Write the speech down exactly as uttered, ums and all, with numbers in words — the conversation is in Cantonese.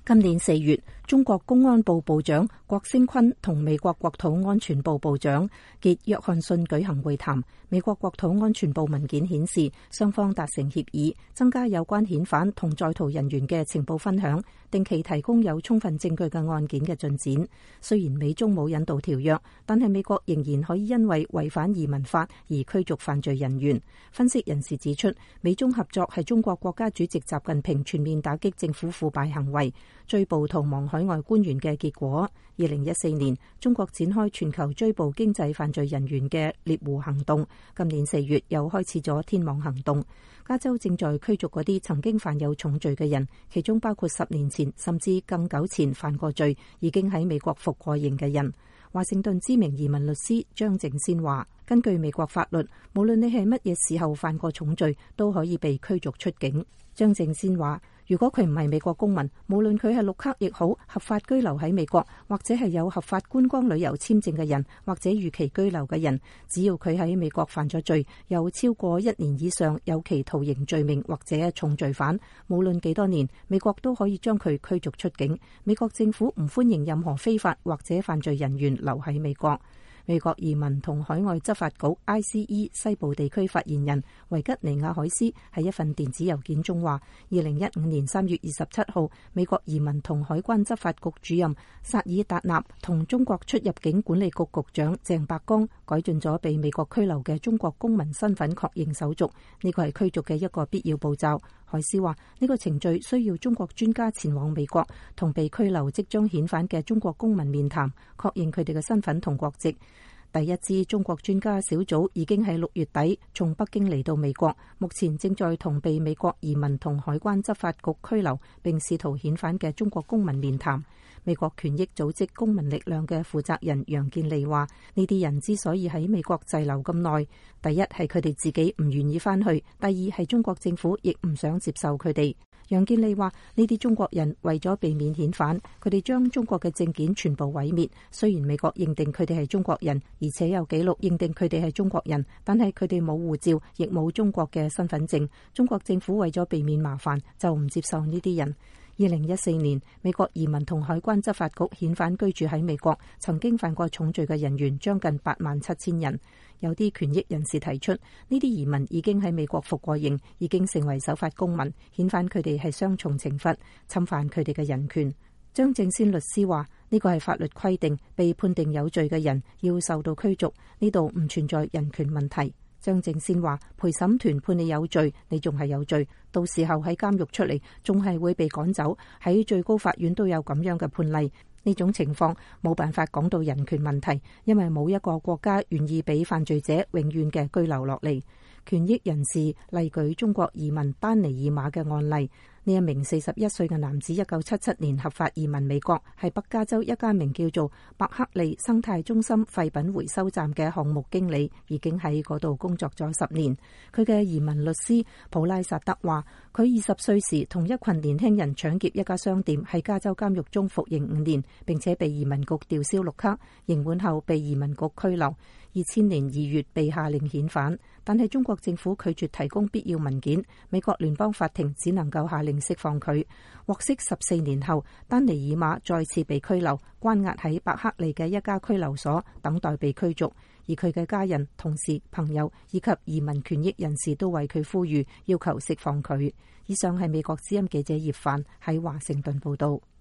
今年四月，中國公安部部長郭聲琨同美國國土安全部部長傑約翰遜舉行會談。美國國土安全部文件顯示，雙方達成協議，增加有關遣返同在逃人員嘅情報分享，定期提供有充分證據嘅案件嘅進展。雖然美中冇引渡條約，但係美國仍然可以因為違反移民法而驅逐犯罪人員。分析人士指出，美中合作係中國國家主席習近平全面打擊政府腐敗行為、追捕逃亡海外官員嘅結果。二零一四年，中國展開全球追捕經濟犯罪人員嘅獵狐行動，今年四月又開始咗天網行動。加州正在驅逐嗰啲曾經犯有重罪嘅人，其中包括十年前甚至更久前犯過罪、已經喺美國服過刑嘅人。華盛頓知名移民律師張正先話，根據美國法律，無論你係乜嘢時候犯過重罪，都可以被驅逐出境。張正先話，如果佢唔係美國公民，無論佢係綠卡亦好，合法居留喺美國，或者係有合法觀光旅遊簽證嘅人，或者逾期居留嘅人，只要佢喺美國犯咗罪，有超過一年以上有期徒刑罪名或者重罪犯，無論幾多年，美國都可以將佢驅逐出境。美國政府唔歡迎任何非法或者犯罪人員留喺美國。美國移民同海外執法局 I C E 西部地區發言人維吉尼亞海斯喺一份電子郵件中話，二零一五年三月二十七號，美國移民同海關執法局主任薩爾達納同中國出入境管理局局長鄭伯剛改進咗被美國拘留嘅中國公民身份確認手續，呢個係驅逐嘅一個必要步驟。海斯話，呢個程序需要中國專家前往美國，同被拘留即將遣返嘅中國公民面談，確認佢哋嘅身份同國籍。第一支中國專家小組已經喺六月底從北京嚟到美國，目前正在同被美國移民同海關執法局拘留並試圖遣返嘅中國公民面談。美國權益組織公民力量嘅負責人楊建利話，呢啲人之所以喺美國滯留咁耐，第一係佢哋自己唔願意返去，第二係中國政府亦唔想接受佢哋。楊建利話，呢啲中國人為咗避免遣返，佢哋將中國嘅證件全部毀滅。雖然美國認定佢哋係中國人，而且有記錄認定佢哋係中國人，但係佢哋冇護照，亦冇中國嘅身份證。中國政府為咗避免麻煩，就唔接受呢啲人。二零一四年，美國移民同海關執法局遣返居住喺美國曾經犯過重罪嘅人員將近八萬七千人。有啲權益人士提出，呢啲移民已經喺美國服過刑，已經成為守法公民，遣返佢哋係雙重懲罰，侵犯佢哋嘅人權。張正先律師話，呢個係法律規定，被判定有罪嘅人要受到驅逐，呢度唔存在人權問題。張正先話，陪審團判你有罪，你仲係有罪，到時候喺監獄出嚟，仲係會被趕走。喺最高法院都有咁樣嘅判例。呢種情況冇辦法講到人權問題，因為冇一個國家願意俾犯罪者永遠嘅居留落嚟。權益人士例舉中國移民丹尼爾馬嘅案例。呢一名四十一歲嘅男子，一九七七年合法移民美國，係北加州一家名叫做伯克利生態中心廢品回收站嘅項目經理，已經喺嗰度工作咗十年。佢嘅移民律師普拉薩德話，佢二十歲時同一群年輕人搶劫一家商店，喺加州監獄中服刑五年，並且被移民局吊銷綠卡，刑滿後被移民局拘留。二千年二月被下令遣返，但係中國政府拒絕提供必要文件，美國聯邦法庭只能夠下令釋放佢。獲釋十四年後，丹尼爾馬再次被拘留，關押喺伯克利嘅一家拘留所，等待被驅逐。而佢嘅家人、同事、朋友以及移民權益人士都為佢呼籲，要求釋放佢。以上係美國之音記者葉範喺華盛頓報道。